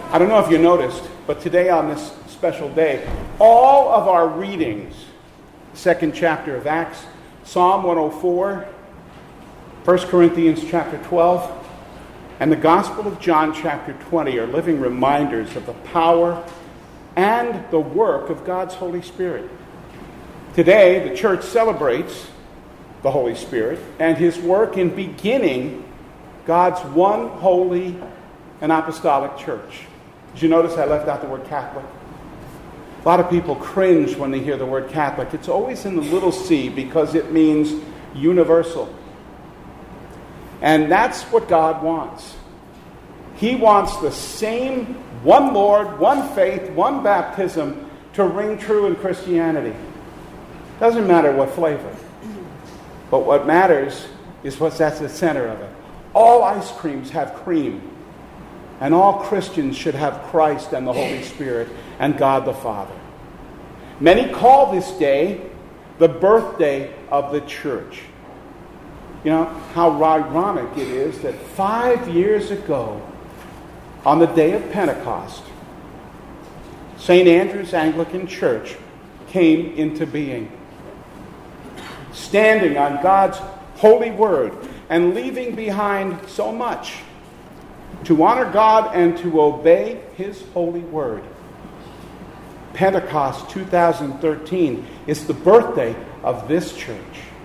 I don't know if you noticed, but today on this special day, all of our readings, second chapter of Acts, Psalm 104, 1 Corinthians chapter 12, and the Gospel of John chapter 20 are living reminders of the power and the work of God's Holy Spirit. Today, the church celebrates the Holy Spirit and his work in beginning God's one holy and apostolic church. Did you notice I left out the word Catholic? A lot of people cringe when they hear the word Catholic. It's always in the little c because it means universal. And that's what God wants. He wants the same one Lord, one faith, one baptism to ring true in Christianity. Doesn't matter what flavor. But what matters is what's at the center of it. All ice creams have cream. And all Christians should have Christ and the Holy Spirit and God the Father. Many call this day the birthday of the church. You know, how ironic it is that 5 years ago, on the day of Pentecost, St. Andrew's Anglican Church came into being. Standing on God's holy word and leaving behind so much to honor God and to obey his holy word. Pentecost 2013 is the birthday of this church.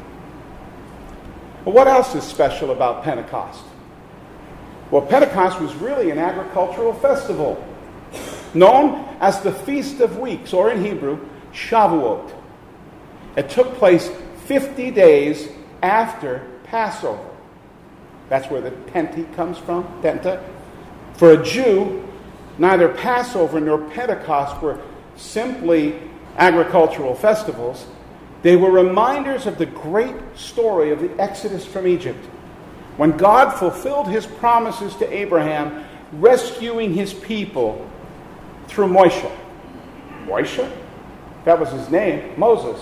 Well, what else is special about Pentecost? Well, Pentecost was really an agricultural festival known as the Feast of Weeks, or in Hebrew, Shavuot. It took place 50 days after Passover. That's where the Penti comes from, Penta. For a Jew, neither Passover nor Pentecost were simply agricultural festivals. They were reminders of the great story of the Exodus from Egypt, when God fulfilled his promises to Abraham, rescuing his people through Moshe. Moshe? That was his name, Moses.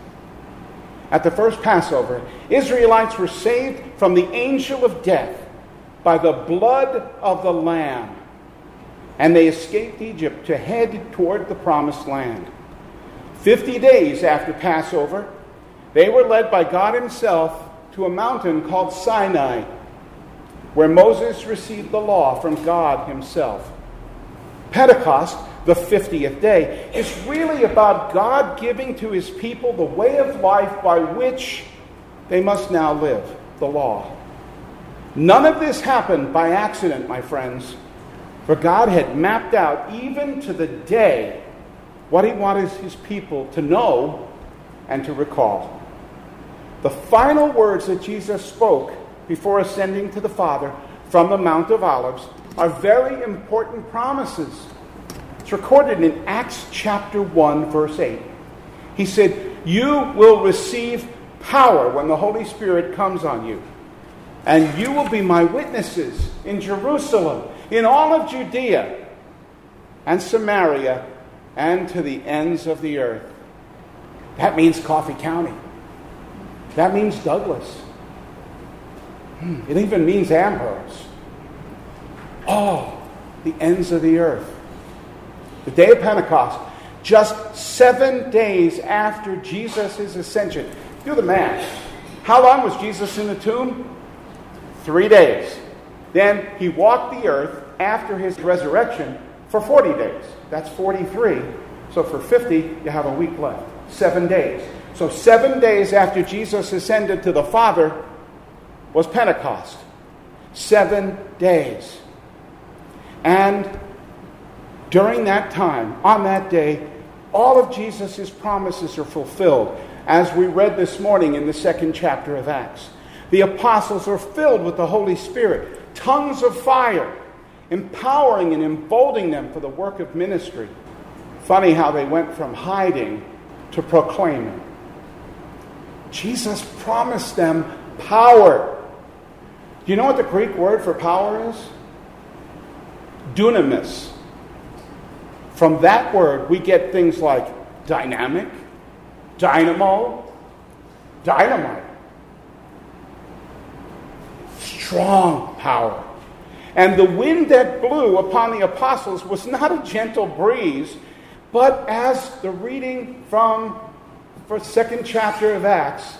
At the first Passover, Israelites were saved from the angel of death by the blood of the Lamb, and they escaped Egypt to head toward the promised land. 50 days after Passover, they were led by God himself to a mountain called Sinai, where Moses received the law from God himself. Pentecost, the 50th day, is really about God giving to his people the way of life by which they must now live, the law. None of this happened by accident, my friends, for God had mapped out, even to the day, what he wanted his people to know and to recall. The final words that Jesus spoke before ascending to the Father from the Mount of Olives are very important promises. It's recorded in Acts chapter 1, verse 8. He said, "You will receive power when the Holy Spirit comes on you. And you will be my witnesses in Jerusalem, in all of Judea and Samaria, and to the ends of the earth." That means Coffee County. That means Douglas. It even means Amherst. Oh, the ends of the earth. The day of Pentecost, just 7 days after Jesus' ascension. Do the math. How long was Jesus in the tomb? 3 days. Then he walked the earth after his resurrection for 40 days. That's 43. So for 50, you have a week left. 7 days. So 7 days after Jesus ascended to the Father was Pentecost. 7 days. And during that time, on that day, all of Jesus' promises are fulfilled, as we read this morning in the second chapter of Acts. The apostles are filled with the Holy Spirit, tongues of fire, empowering and emboldening them for the work of ministry. Funny how they went from hiding to proclaiming. Jesus promised them power. Do you know what the Greek word for power is? Dunamis. From that word, we get things like dynamic, dynamo, dynamite. Strong power. And the wind that blew upon the apostles was not a gentle breeze, but as the reading from the second chapter of Acts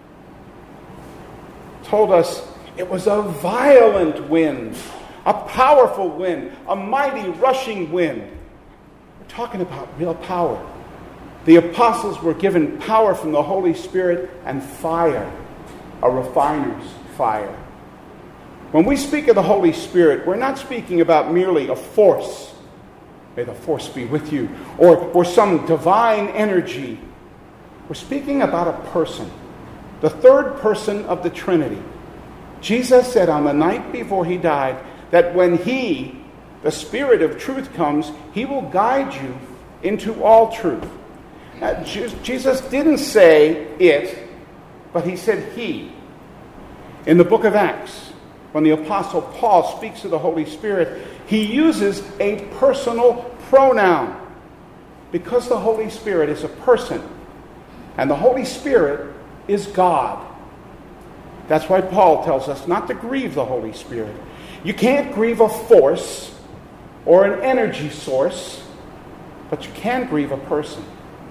told us, it was a violent wind, a powerful wind, a mighty rushing wind. We're talking about real power. The apostles were given power from the Holy Spirit and fire, a refiner's fire. When we speak of the Holy Spirit, we're not speaking about merely a force. May the force be with you. Or some divine energy. We're speaking about a person. The third person of the Trinity. Jesus said on the night before he died that when he, the Spirit of truth, comes, he will guide you into all truth. Now, Jesus didn't say it, but he said he. In the book of Acts, when the Apostle Paul speaks of the Holy Spirit, he uses a personal pronoun because the Holy Spirit is a person, and the Holy Spirit is God. That's why Paul tells us not to grieve the Holy Spirit. You can't grieve a force or an energy source, but you can grieve a person.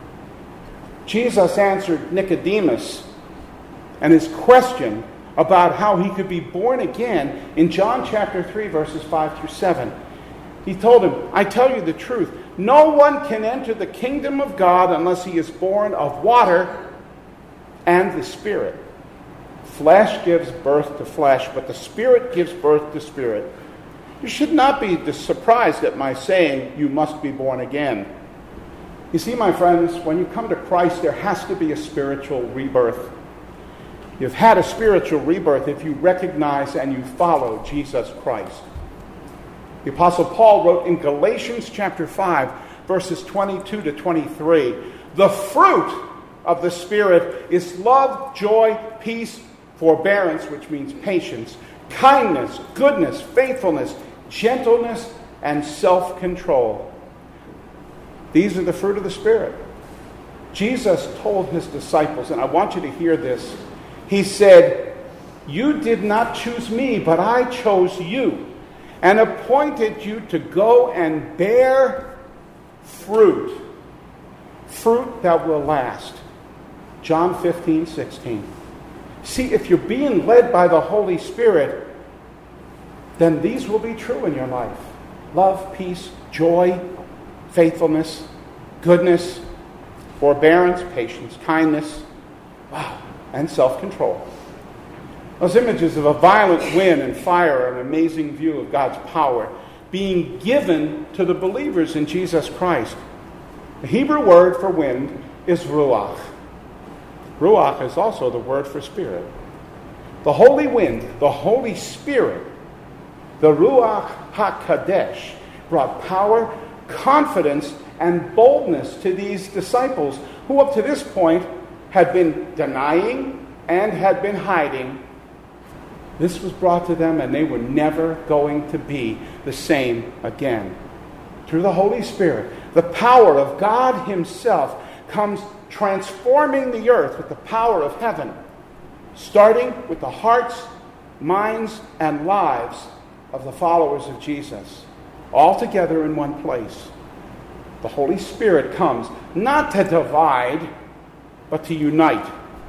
Jesus answered Nicodemus and his question about how he could be born again in John chapter 3, verses 5 through 7. He told him, I tell you the truth, no one can enter the kingdom of God unless he is born of water and the Spirit. Flesh gives birth to flesh, but the Spirit gives birth to spirit. You should not be surprised at my saying, you must be born again. You see, my friends, when you come to Christ, there has to be a spiritual rebirth. You've had a spiritual rebirth if you recognize and you follow Jesus Christ. The Apostle Paul wrote in Galatians chapter 5, verses 22 to 23, the fruit of the Spirit is love, joy, peace, forbearance, which means patience, kindness, goodness, faithfulness, gentleness, and self-control. These are the fruit of the Spirit. Jesus told his disciples, and I want you to hear this, he said, you did not choose me, but I chose you and appointed you to go and bear fruit. Fruit that will last. John 15:16. See, if you're being led by the Holy Spirit, then these will be true in your life. Love, peace, joy, faithfulness, goodness, forbearance, patience, kindness, and self-control. Those images of a violent wind and fire are an amazing view of God's power being given to the believers in Jesus Christ. The Hebrew word for wind is ruach. Ruach is also the word for spirit. The holy wind, the Holy Spirit, the Ruach HaKadosh, brought power, confidence, and boldness to these disciples who up to this point had been denying and had been hiding. This was brought to them and they were never going to be the same again. Through the Holy Spirit, the power of God himself comes transforming the earth with the power of heaven, starting with the hearts, minds, and lives of the followers of Jesus, all together in one place. The Holy Spirit comes not to divide, but to unite.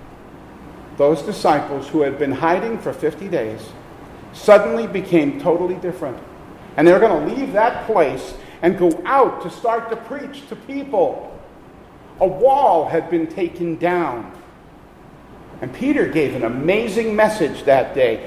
Those disciples who had been hiding for 50 days suddenly became totally different. And they're going to leave that place and go out to start to preach to people. A wall had been taken down. And Peter gave an amazing message that day.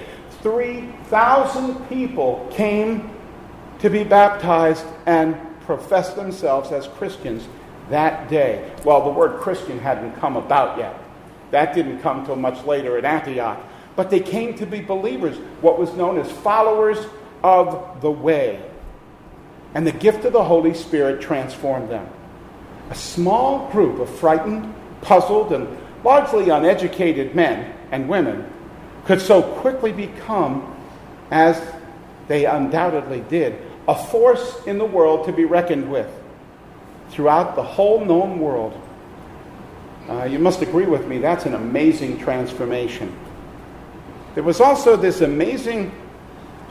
3,000 people came to be baptized and profess themselves as Christians that day. Well, the word Christian hadn't come about yet. That didn't come till much later at Antioch. But they came to be believers, what was known as followers of the way. And the gift of the Holy Spirit transformed them. A small group of frightened, puzzled, and largely uneducated men and women could so quickly become, as they undoubtedly did, a force in the world to be reckoned with throughout the whole known world. You must agree with me, that's an amazing transformation. There was also this amazing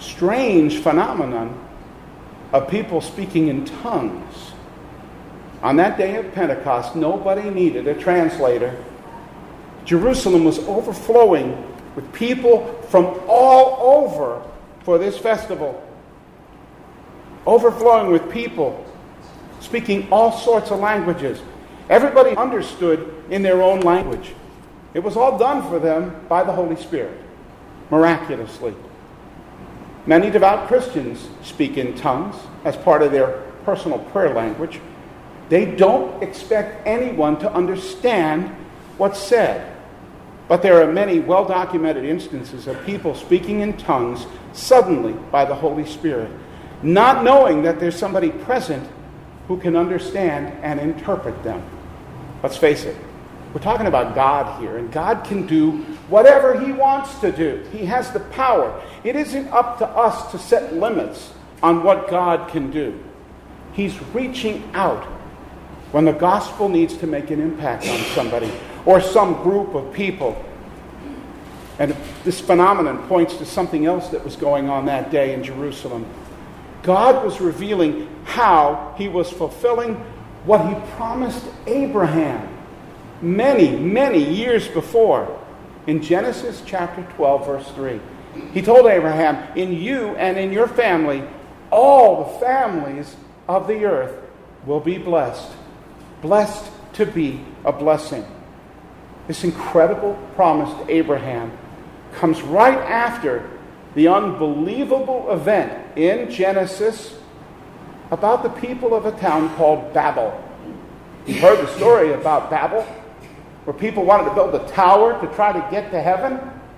strange phenomenon of people speaking in tongues. On that day of Pentecost, nobody needed a translator. Jerusalem was overflowing with people from all over for this festival. Overflowing with people speaking all sorts of languages. Everybody understood in their own language. It was all done for them by the Holy Spirit, miraculously. Many devout Christians speak in tongues as part of their personal prayer language. They don't expect anyone to understand what's said. But there are many well-documented instances of people speaking in tongues suddenly by the Holy Spirit, not knowing that there's somebody present who can understand and interpret them. Let's face it, we're talking about God here, and God can do whatever He wants to do. He has the power. It isn't up to us to set limits on what God can do. He's reaching out when the gospel needs to make an impact on somebody or some group of people. And this phenomenon points to something else that was going on that day in Jerusalem. God was revealing how He was fulfilling what He promised Abraham many, many years before. In Genesis chapter 12, verse 3, He told Abraham, in you and in your family, all the families of the earth will be blessed. Blessed to be a blessing. This incredible promise to Abraham comes right after the unbelievable event in Genesis about the people of a town called Babel. You've heard the story about Babel, where people wanted to build a tower to try to get to heaven.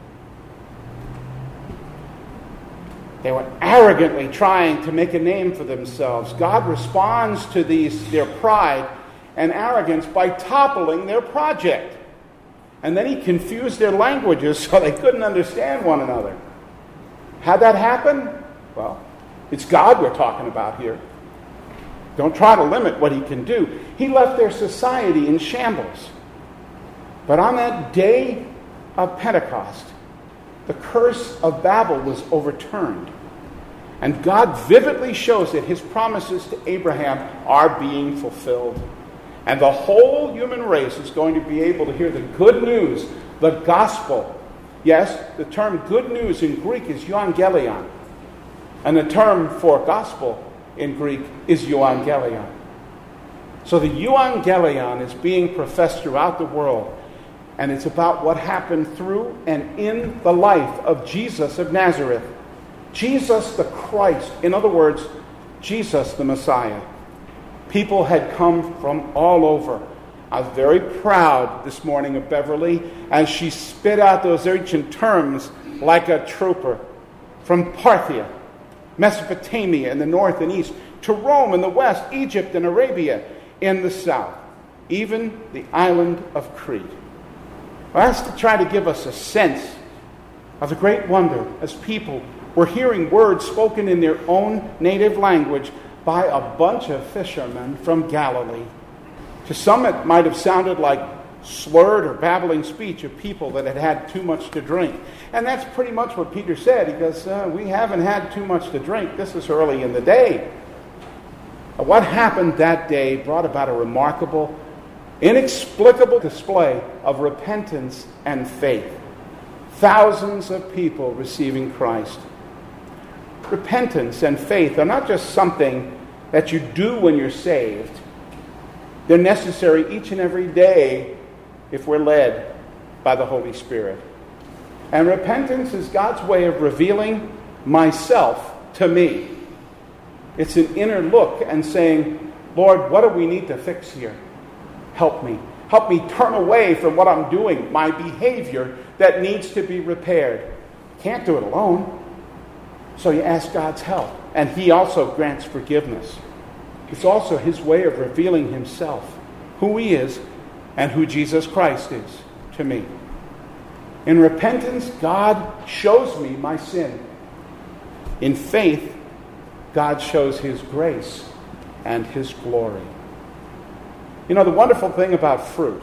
They were arrogantly trying to make a name for themselves. God responds to their pride and arrogance by toppling their project. And then He confused their languages so they couldn't understand one another. How'd that happen? Well, it's God we're talking about here. Don't try to limit what He can do. He left their society in shambles. But on that day of Pentecost, the curse of Babel was overturned. And God vividly shows that His promises to Abraham are being fulfilled. And the whole human race is going to be able to hear the good news, the gospel. Yes, the term good news in Greek is euangelion. And the term for gospel in Greek is euangelion. So the euangelion is being professed throughout the world. And it's about what happened through and in the life of Jesus of Nazareth. Jesus the Christ. In other words, Jesus the Messiah. People had come from all over. I was very proud this morning of Beverly as she spit out those ancient terms like a trooper. From Parthia, Mesopotamia in the north and east, to Rome in the west, Egypt and Arabia in the south, even the island of Crete. Well, that's to try to give us a sense of the great wonder as people were hearing words spoken in their own native language by a bunch of fishermen from Galilee. To some it might have sounded like slurred or babbling speech of people that had had too much to drink. And that's pretty much what Peter said. He goes, we haven't had too much to drink. This is early in the day. What happened that day brought about a remarkable, inexplicable display of repentance and faith. Thousands of people receiving Christ. Repentance and faith are not just something that you do when you're saved. They're necessary each and every day if we're led by the Holy Spirit. And repentance is God's way of revealing myself to me. It's an inner look and saying, Lord, what do we need to fix here? Help me. Help me turn away from what I'm doing, my behavior that needs to be repaired. Can't do it alone. So you ask God's help. And He also grants forgiveness. It's also His way of revealing Himself, who He is, and who Jesus Christ is to me. In repentance, God shows me my sin. In faith, God shows His grace and His glory. You know, the wonderful thing about fruit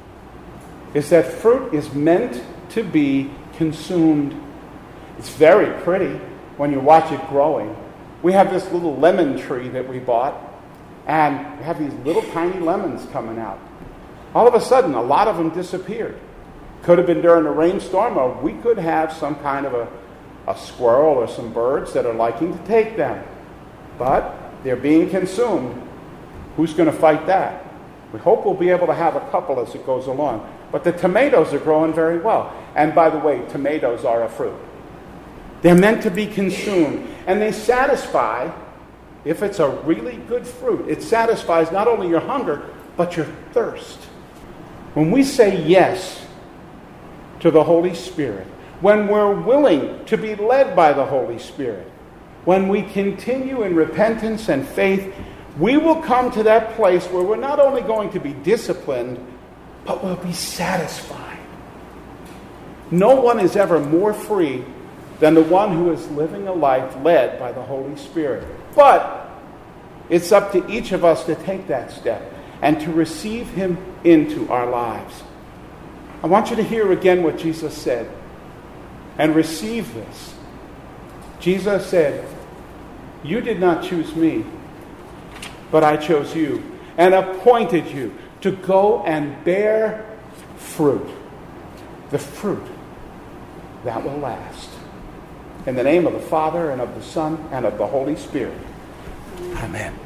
is that fruit is meant to be consumed. It's very pretty when you watch it growing. We have this little lemon tree that we bought, and we have these little tiny lemons coming out. All of a sudden, a lot of them disappeared. Could have been during a rainstorm, or we could have some kind of a squirrel or some birds that are liking to take them. But they're being consumed. Who's going to fight that? We hope we'll be able to have a couple as it goes along. But the tomatoes are growing very well. And by the way, tomatoes are a fruit. They're meant to be consumed. And they satisfy, if it's a really good fruit, it satisfies not only your hunger, but your thirst. When we say yes to the Holy Spirit, when we're willing to be led by the Holy Spirit, when we continue in repentance and faith, we will come to that place where we're not only going to be disciplined, but we'll be satisfied. No one is ever more free than the one who is living a life led by the Holy Spirit. But it's up to each of us to take that step and to receive him into our lives. I want you to hear again what Jesus said and receive this. Jesus said, "You did not choose me, but I chose you and appointed you to go and bear fruit." The fruit that will last. In the name of the Father, and of the Son, and of the Holy Spirit. Amen.